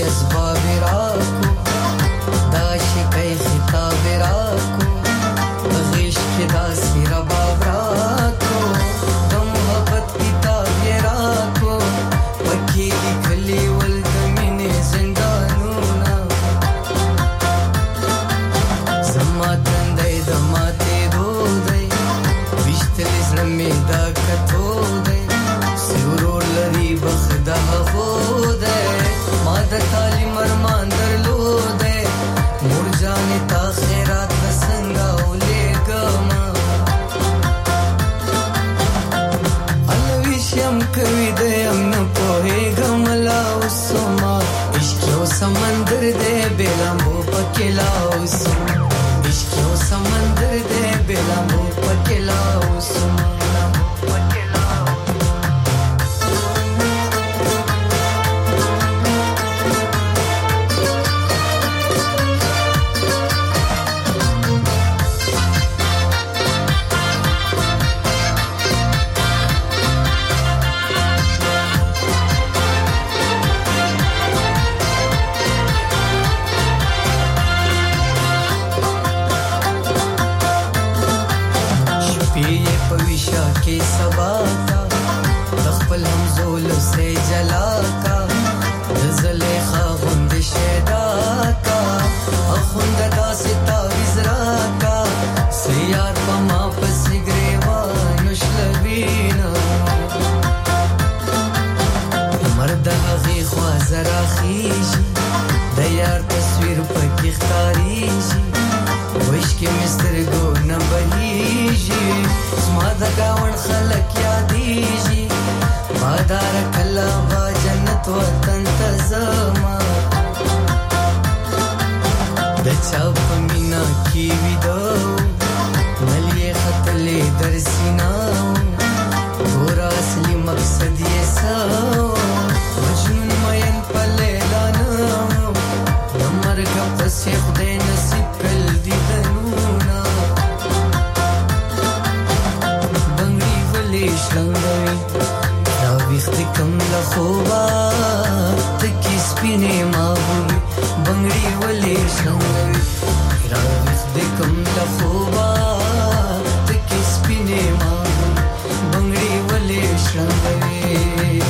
اسباب راکو دا شکای خطاب راکو بغیش کې دا سیرا باب راکو د محبت کتاب راکو پکې لیکلي ول د مینې زندانونه زما تندې د ماته دودې وشتل زمې دا کتو دې سورور لري بخدا هو دې ما د تعلیم ارمان درلودې مور جانې تا خیرات څنګه ولېګما الوشم کوي دې ام نه پوهېګم لا وسما عشق یو سمندر دې بلامو پکې لا وسما عشق یو سمندر دې بلامو پکې لا وسما के सबा का तखपल हमजोल से जला का ज़लेखा गुंद शेदा का अखुंद दास्ता विजरा का सियार पमा पसिग्रेवा नुशलबीना मर्द हगी ख्वाजरा खीजी दयार तस्वीर पक इख्तारीजी وش کې مستر ګو نه بهيږي زما د گاون خلک یادېږي مادار کلا با جنت وطن ته زما د چا په مینا کې ویدو نلې خطلې در سینا ګور اصلي مقصد یې ساو مجنون مین په لیلا نه د مرګ پسې خدای نصیب کړ دیدنونا بنگړي ولې شلنګوي دا وخت کم له خوبا تکي سپینې ماوي بنگړي ولې شلنګوي دا وخت کم له خوبا تکي سپینې ماوي بنگړي ولې شلنګوي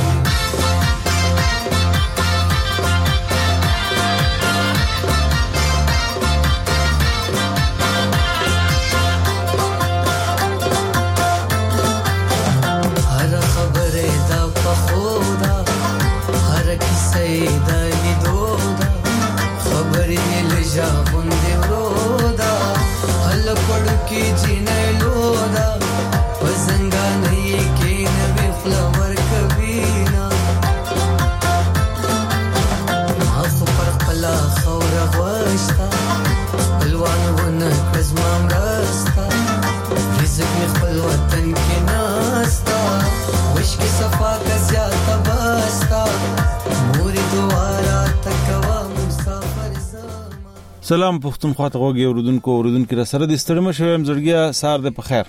سلام پښتونخوا ته غوږی اوردونکو را سره د ستړم شوم زړګیا سار ده په خیر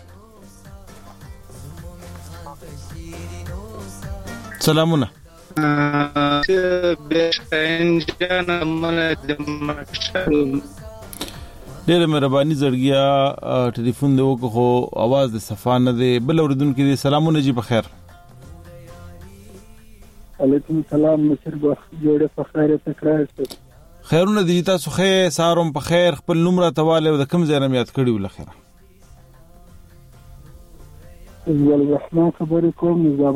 سلامونه ډېر مهرباني زړګیا ټلیفون دی وکړو خو आवाज د صفانه دی بل اوردونکو دي سلامونه جی په خیر علیکم السلام مشر جوړه په خیر تکرار خیرونه دي تاسو خیر ساروم په خیر خپل نوم را تواله د کوم ځای نه یاد کړی ولخره الرحمن خبرې کوم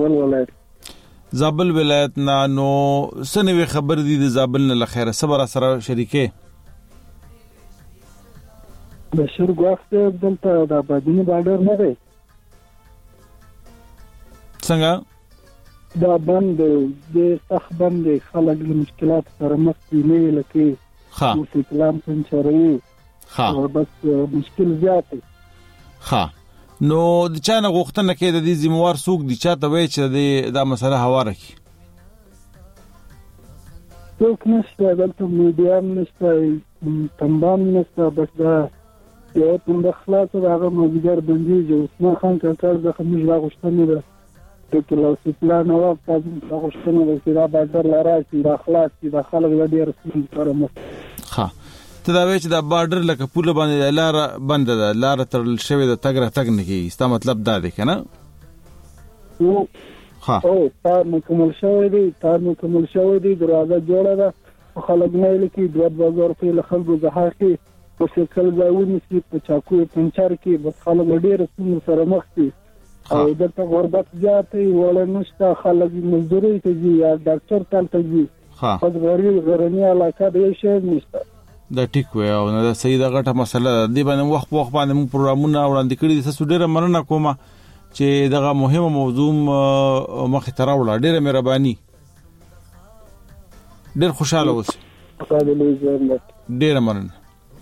زابل ولایت نه نو سنوي خبر دي د زابل نه لخره صبر سره شریکه بشیر وخت دلته د آبادینی بارډر نه دی څنګه دا بند د سخت بند خلک له مشکلات سره مخ دي نه لکه موسیقلام پنچري او بس مشکل زیات ها نو د چانه غوښتنه کې د دې ذمہوار څوک دي چاته وای چې دا مسله هواره کی څوک نشته دلته میډیا نشته تمام نشته بس دا یو تم د خلاص هغه مزګر بندي جو اسما خان کاکړ د خمس غوښتنه ده کې پلان او تاسو غوښتنه وکړئ دا بازار لاراشي د اخلاص د خلک د ډیر سم سره مخ. ها ته دا وایي چې د بارډر لکه پوله باندې لار بند ده، لار تړل شوې ده، تګ را تګ نه کیږي، ستا مطلب دا دی کنه؟ ها او تار مکمل شوی دی دروازه جوړه ده، خلک نه لکه 2000 روپۍ له خلکو زها کې په سکل ځایونه چې په چاکو پنچر کې بس خلک ډیر سم سره مخ دي او دلته غربت زیاتې وړ نشته، خلک مزدوري کوي یا ډاکټر ته ځي، په غرنی علاقه د شي نشته. دا ټیک وي او دا صحیح د غټه مسله دی باندې وخت باندې موږ پروګرامونه وړاندې کړي دي. تاسو ډیره مننه کوم چې دغه مهمه موضوع مخ ته راوړه، ډیره مهرباني، ډیر خوشاله اوسئ، ډیره مننه.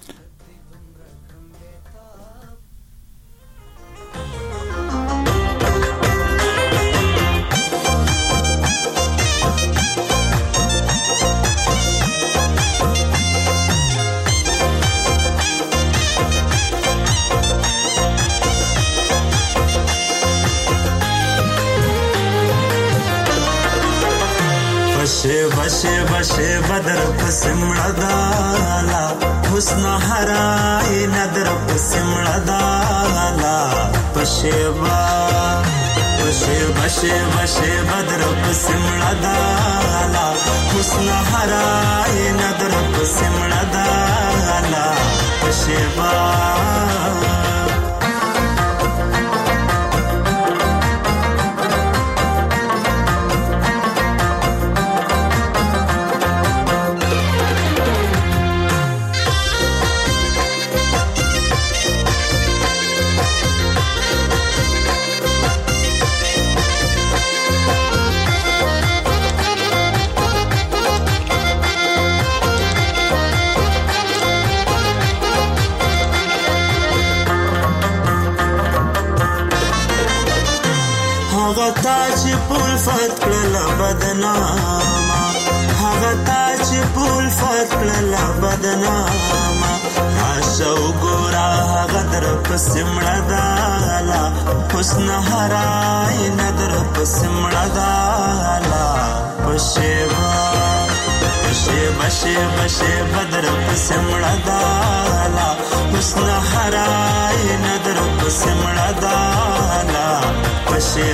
بشه بدر پسمړه دالا حسن هراي ندر پسمړه دالا بشه بدر پسمړه دالا حسن هراي ندر پسمړه دالا بشه چې پول فت کړل بدنامه، هغه تا چې پول فت کړل بدنامه، راشه وګوره هغه در پسې مړه دالا حسن هراي ندر پسې مړه دالا بشه بدر پسې مړه دالا حسن هراي ندر پسې مړه دالا بشه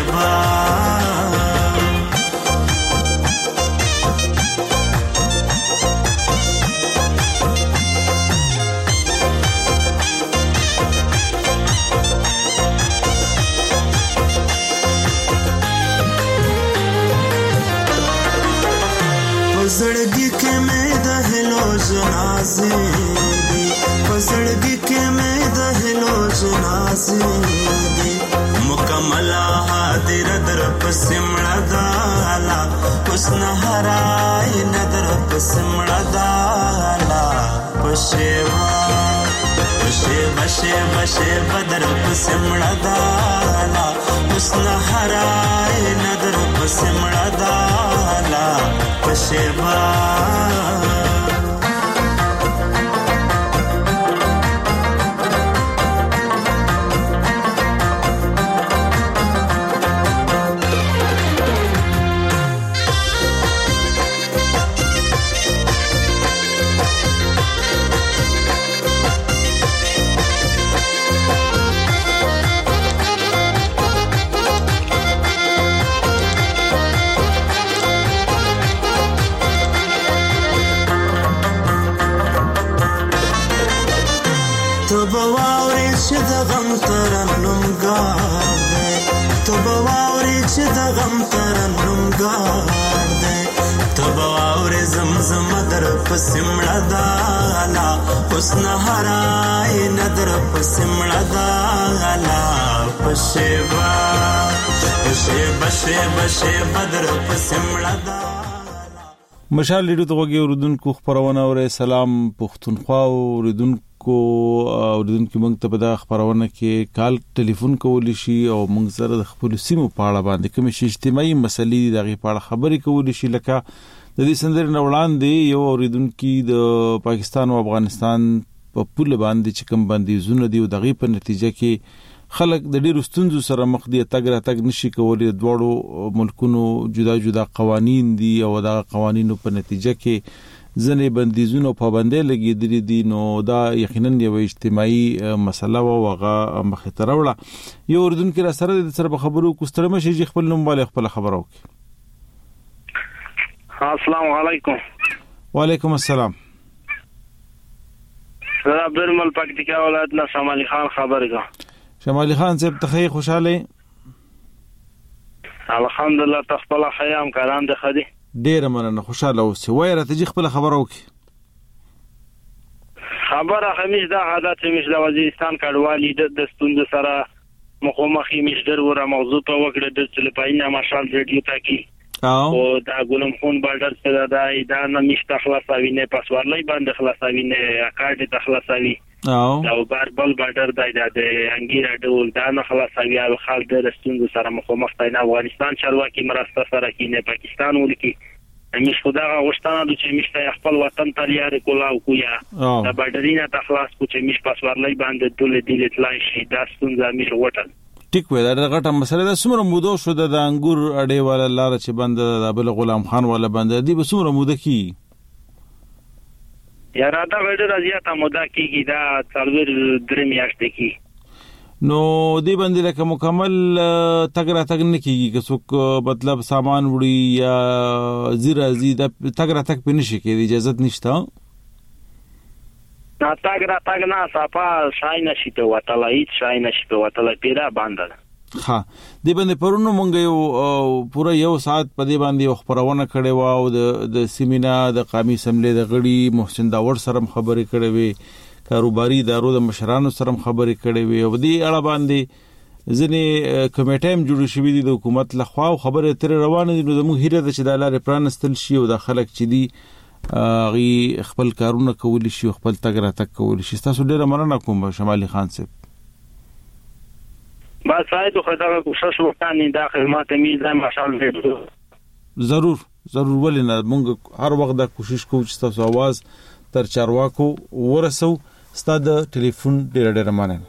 پزړګي کې مې د هلو جنازې دي، پزړګي کې مې د هلو جنازې دي، مکمل حاضر در پسې مړه دالا حسن هراي ندر پسې مړه دالا بشه بدر پسې مړه دالا حسن هراي ندر پسې مړه دالا بشه پسمړه دالا حسن هراي ندر پسمړه دالا بشه بدر پسمړه دالا. مشال لیډو ته وګورئ اوردونکو خبرونه او سلام پښتونخوا اوردونکو موږ ته په دا خبرونه کې کال ټلیفون کولی شي او موږ سره د خپل سیمو په اړه باندې کوم شي اجتماعي مسلې دغه په اړه خبرې کولی شي، لکه د دې سندرې نه وړاندې یو اوریدونکو د پاکستان او افغانستان په پوله باندې چې کوم باندې زونه دی او دغه په نتیجه کې خلک د ډیرو ستونزو سره مخ دي، تګ راتګ نشي کولای. دواړو ملکونو جدا جدا قوانین دي او دا قوانینو په نتیجه کې ځنې بندیزونه او پابندۍ لګېدلې دي، نو دا یقینا یو اجتماعي مسله او هغه مخې ته راوړه. یو اردوونکي را سره د سره خبرو کوستره مشي چې خپل نوم والے خپل خبرو وکړي. السلام علیکم. وعلیکم السلام. زه عبدالمل پکتیکا ولایت نه شمالي خان خبرې کوم. شمالي خان صاحب ته خوشاله؟ الحمدلله تخپل خیام کاران د خدي ډیر مننه، خوشاله اوسئ. وای راته جی خپل خبرو وکړي. خبره همیش دا حالت همیش د وزیرستان کډوالي د ستوند سره مخامخي مشدر ور موضوع په وکړه د سلپاینه مشال ریډیو تاکي او دا ګلم خون بارډر سره دا نه مشته خلاصوي نه پاسورلای باندې خلاصوي نه کارت تخلاصوي او بل بارډر د انګیر ډول دا نه خلاصوي او خال د ستوند سره مخامخ نه افغانستان چارواکي مرسته سره کې نه پاکستان ولکي همیش خدا غوښتنه د چې مشته خپل وطن ته لري کولاو کویا دا بارډرینه تخلاص کو چې مش پاسورلای باندې ټول دې اطلاع شي دا ستوند زمير وټل ټیک وای. دا غټه مسله ده. سمره موده شو د انګور اډې والا لار چې بند د بل غلام خان والا بند دی به سمره موده کی یا راته وړه راځي ته موده کیږي دا څلور درې میاشتې کی نو دی باندې لکه مکمل تګ راتګ نه کیږي که څوک مطلب سامان وړي یا زیرا زیاده تګ راتګ په نشي کې اجازه نشته. نا تاګ را تاګ نه صفه شای نشي په وټلای هیڅ شای نشي په وټلای پیرا باندې. ها دی باندې پرونو مونږ یو پورا یو ساعت په دی باندې خبرونه کړې و او د سیمینا د قومي اسمبلی د غړي محسن داور سره خبرې کړې وې، کاروباري ادارو د مشرانو سره خبرې کړې وې او دی اړه باندې ځنې کمیټه هم جوړ شوې دي د حکومت لخوا او خبرې تر روانه دي. نو زموږ هیله ده چې د لارې پرانستل شي او د خلک چې دي غي خپل کارونه کولی شي، خپل تګ راتګ کولی شي. تاسو ډیره مننه کوم شمالي خان صاحب. بس سایت خو دا کوشش وکړئ دا خدمات میزه ماشاءالله ضرور ولنه موږ هر وخت دا کوشش کوو چې تاسو आवाज تر چارواکو ورسو. ستاسو ټلیفون ډیره مننه.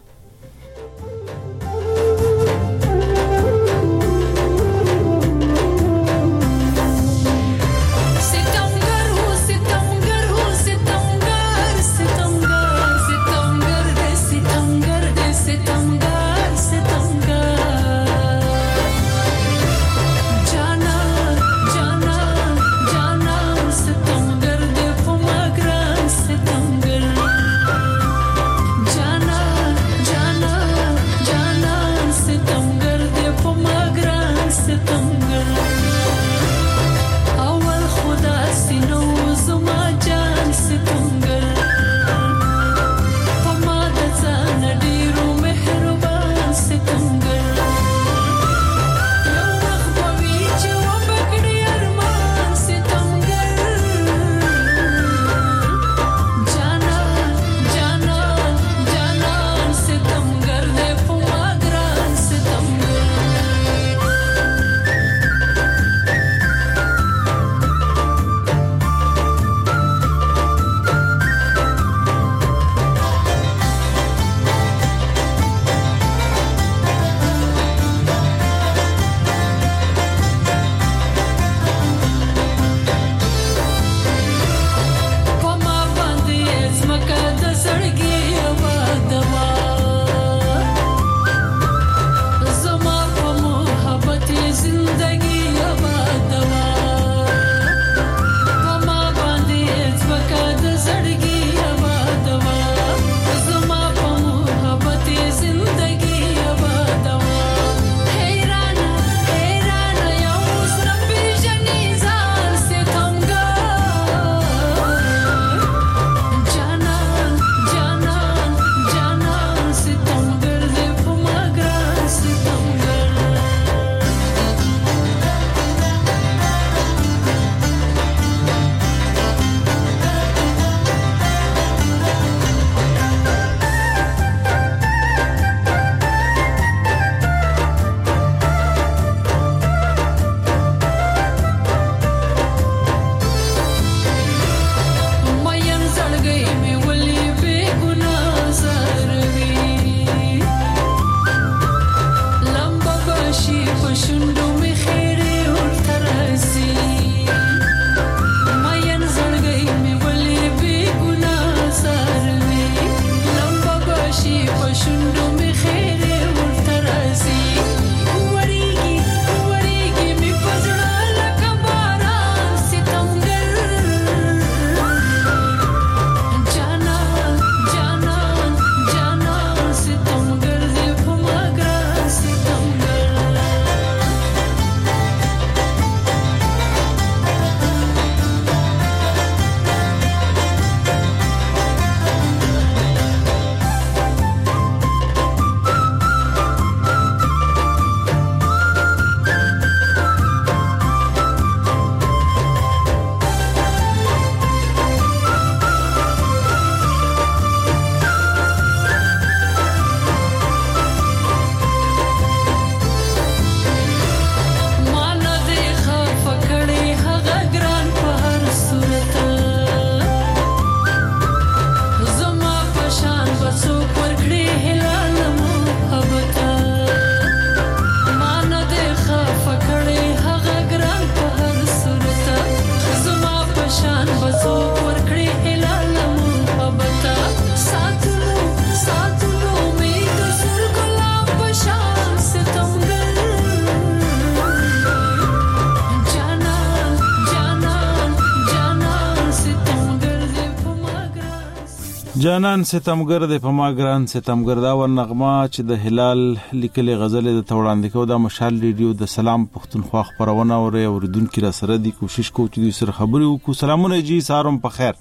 جانان ستمګر د پماګران ستمګر دا ورنغمه چې د هلال لیکلي غزل د توړاندې کو د مشال ریډیو د سلام پښتونخوا خبرونه اوریدونکو را سره دی کوشش کوو چې دوی سره خبرې وکړو. سلامونه جی سارم په خیر.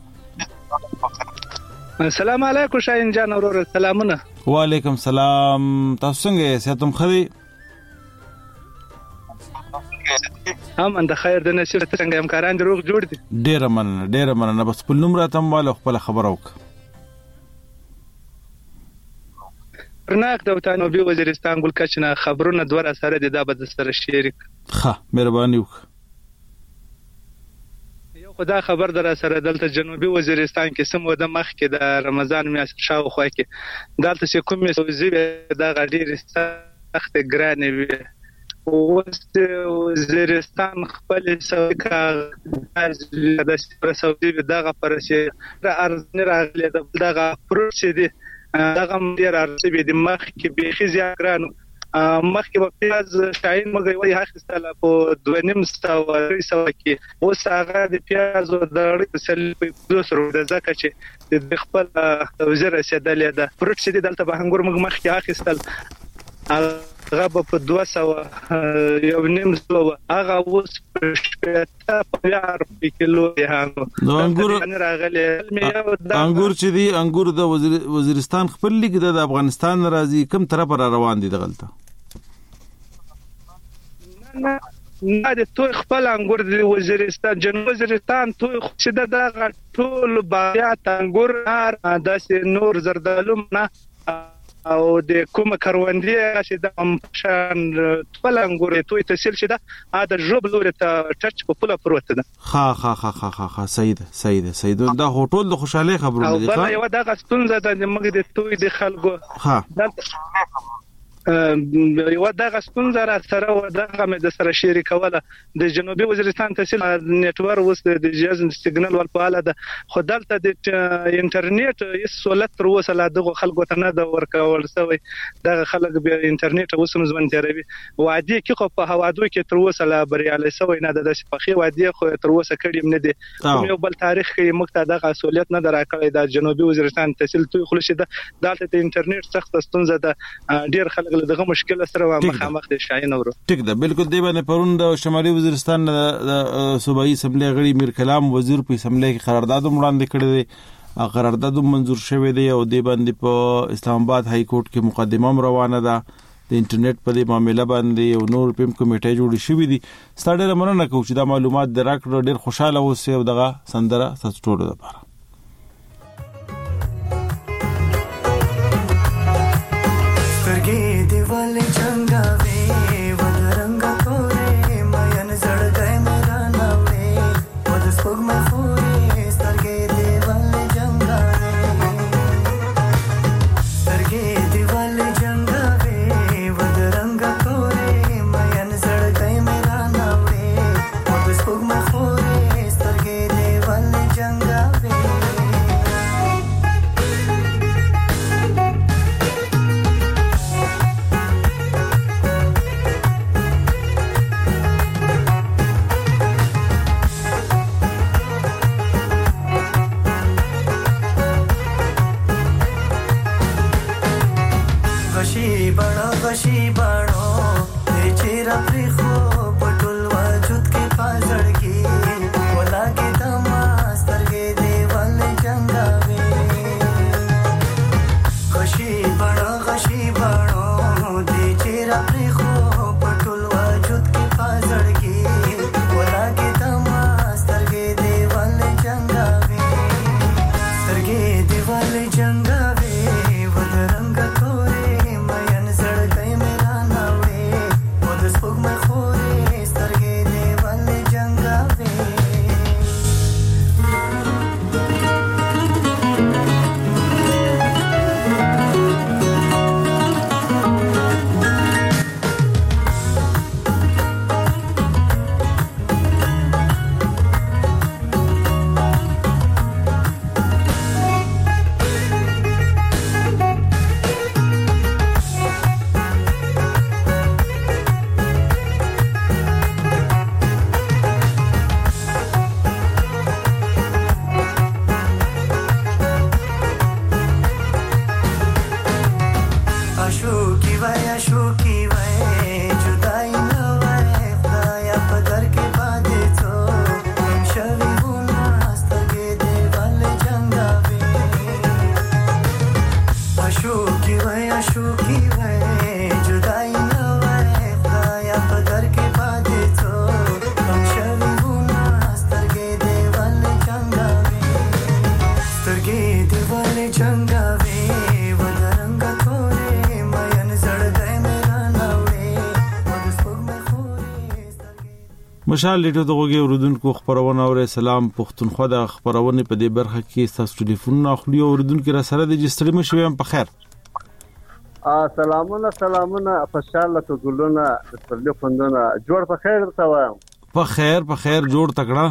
السلام علیکم شاهین جان اورور سلامونه. وعلیکم سلام. تاسو څنګه ساتم خدي؟ هم اند خیر د نشر څنګه همکاران دروغ جوړ دي. ډیر مننه بس په نوم راتم والا خپل خبر وک. پرناک د جنوبي وزیرستان ګل کچنه خبرونه دوه سره د دابه سره شریک. ښه مهرباني وک. یو خدا خبر در سره دلته جنوبي وزیرستان کې سمو د مخ کې د رمضان میاشت شاوخوا کې دلته چې کومې سوزي د غډیر سخت ګرانې وي. اوس وزیرستان خپل سوکا د سعودي دغه پرسه را ارزنه راغلی دغه پروسه دي دغه ډیر ارزبي د مخ کې به خزيګرانو مخ کې په پیاز شاین مګي وای هاخستله په 2.5 کې اوس هغه د پیاز او د سل په سره د زکه چې د خپل وزیر رسیدلې ده پروسه دي دلته به هنګور مخ کې هاخستل هغه په 200 یو نیم سو هغه اوس په 50 کیلو دی هغه نو انګور چې دی انګور د وزیرستان خپل لیک د افغانستان راځي کوم طرف را روان دي دغلطه نه د توي خپل انګور د وزیرستان جنوب وزیرستان توي چې دغه ټول باغات انګور داسې نور زردالو نه او د کومه کاروندې چې د امشان خپل انګورې توي تحصیل شي دا د جوب لوري ته ټچ په پوله پروت ده. ها سید دا هوټل د خوشاله خبرونه دي. او بل یو دغه ستونزه د موږ د توي د خلکو یو دغه ستونزه را سره و دغه مې د سره شریکوله د جنوبي وزیرستان تحصیل نتورک اوس د جهاز سیګنال ورپاله ده خو دلته د انټرنیټ هیڅ سہولت تر اوسه لا دغه خلکو ته نه د ورکول شوی. دغه خلک به انټرنیټ اوس هم ځوان تیروي وادي کې خو په هوادو کې تر اوسه لا بریالي شوی نه ده د شپخي وادي خو تر اوسه کړي نه دي یو بل تاریخ کې مخته دغه سہولت نه دراکړی د جنوبي وزیرستان تحصیل توي خلشي ده دلته د انټرنیټ سخت ستونزه ده ډیر خلک دغه مشکل سره مخامخ دي. شاین اورو ټیک ده بالکل دی باندې پرون د شمالي وزیرستان د صوبایي اسمبلی غړي میر کلام وزیر په اسمبلی کې قرارداد وړاندې کړی دی قرارداد منظور شوی دی او دی باندې په اسلام آباد های کورټ کې مقدمه روانه ده د انټرنیټ په دې معاملې باندې یو نور پم کمیټه جوړ شوې دي. ستاره مننه کوم چې دا معلومات دراکړه ډیر خوشاله اوسئ او دغه سندره تاسو ټول لپاره वाले चंगावे वदरंगा तोरे मयन जड़ गए मेरा नावे वद स्पुग में फूरे सरगे देवाले जंगावे सरगे देवाले जंगावे वदरंगा तोरे मयन जड़ गए मेरा नावे वद स्पुग में फूरे सरगे देवाले जंगावे वशी बड़ो चेहरा प्रिखो पटुल वजूद के पाजड़गी बोला के दमास तरगे देवल जंगावे वशी बड़ो दे चेहरा प्रिखो पटुल वजूद के पाजड़गी बोला के दमास तरगे देवल जंगावे तरगे देवल जंगावे वदरंग مشال ریډیو دغه اوردونکو خبرونه او سلام پښتونخوا د خبرونه په دې برخه کې تاسو ټلیفون اخلي او اوردونکو را سره د جستړي مشوي په خیر. سلامونه خوشاله تو ګلونه سپرلی خوندونه جوړ په خیر ته وایم. په خیر جوړ تکړه.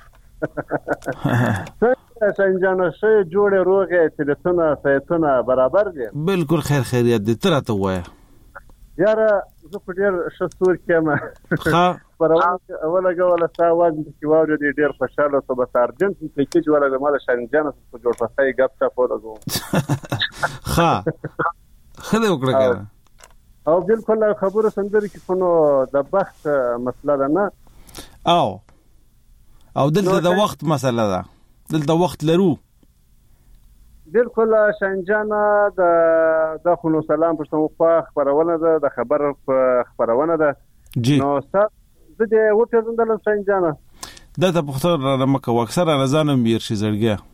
څنګه شي جوړ روغه تلتونه سيتونه برابر دي. بالکل خیریت دي تر ته وای. یاره زه په ډیر شستور کېم. ها پرونه اوله سا واز چې واوري دي ډیر خوشاله تو به سارجنټ کې چې ولا مال شرنجان په جوړ پخای غپ تا پورغو. ها خله وکړه کنه او بالکل خبره سندري کې فنو د بخت مسله ده نه او دلته د وخت مسله ده دلته وخت لرو بالکل شنجانه د خلو سلام پښتونخوا خبرونه ده د خبر خبرونه ده جی نو ست د دې وټه زندل شنجانه د پښتون را مکه اکثر رضانم بیر شي زړګیا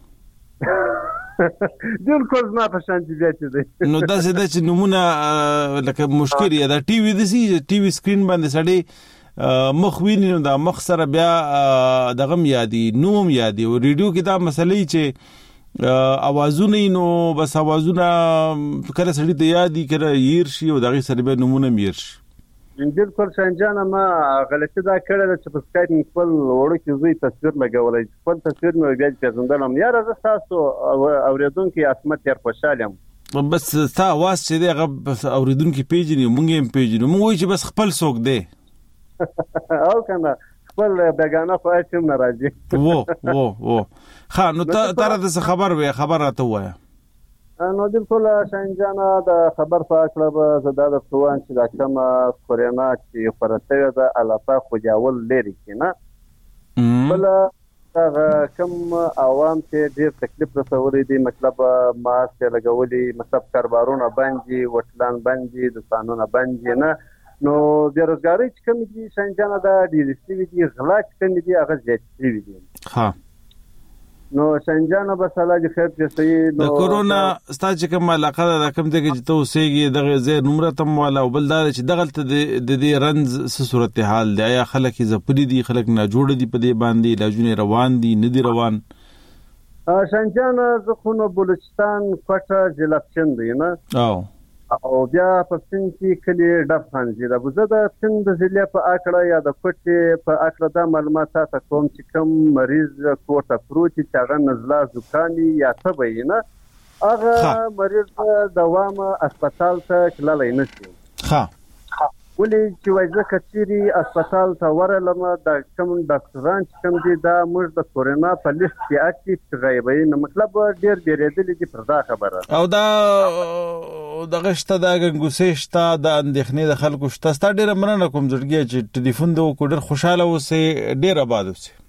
بالکل ما په شان دي دي نو دا څه د چې نمونه لکه مشکل یا د ټي وي د سي ټي وي سکرین باندې سړی مخ ویني نو دا مخ سره بیا دغه یادي نوم یادي او ریډیو کې دا مسلې چې اوازونه نو بس اوازونه کله سړی ته یادي کړه ير شي او دغه سره به نمونه میر شي. بالکل شنجانه ما غلطی دا کړل چې په سکایپ خپل وړو کې زوی تصویر لګولای خپل تصویر مې بیا پیژندلم یاره زه تاسو اوریدونکو اسمت تر خوشالم بس تا واس چې دغه اوریدونکو پیژنې مونږ هم پیژنو مونږ وایي چې بس خپل څوک دی او کنه خپل بیگانه فاصله ناراضي وو ها نو تر د خبر راته وایي. نو بالکل شنجانه د خبر په اړه به زدا د توان چې د کوم کورونا چې خورته ده علاقه خوجاول لري کنه بل کوم عوام ته ډیر تکلیف رسولي دي مطلب ماسک لګولي مطلب کاروبارونه باندې وټلان باندې د قانون باندې نه نو بیروزګاری چې کوم دي شنجانه د ډیجیټل دي غلا کوم دي هغه زیات دي. ها نو شنجانه به سلام خیر چې صحیح نو د کورونا ستاسو کوم علاقه د کوم ته چې ته اوسېږي دغه زه نمبر تم والا او بلدار چې دغه د دې رنز څه صورتحال دی یا خلک زپري دي خلک نه جوړ دي په دې باندې علاجونه روان دي نه دي روان. شنجانه زخونه بلوچستان کوټه جلافچن دی نه او بیا په سند کې کلی ډف خانجي دا بوزه د سند ضلع په اکړه یا د کوټه په اکړه د معلومات ته کوم چې کوم مریض کوټه پروت چې هغه نزله زکامي یا تبه نه هغه مریض دوام هسپتال ته تللی نشي. ها ولې چې وایي کچيري هسپتال ته ورلم د کوم ډاکټران چې کوم دي دا موږ د کورونا په لیست کې اکټیو غیبي نو مطلب ډیر ډیرېدل دي پر دا خبره او دا دغه شته د ګنګوسې شته د اندېښنې د خلکو شته ستاسو ډیره مننه کوم زړګي چې ټلیفون د وکړ خوشاله اوسې ډیر آباد اوسې.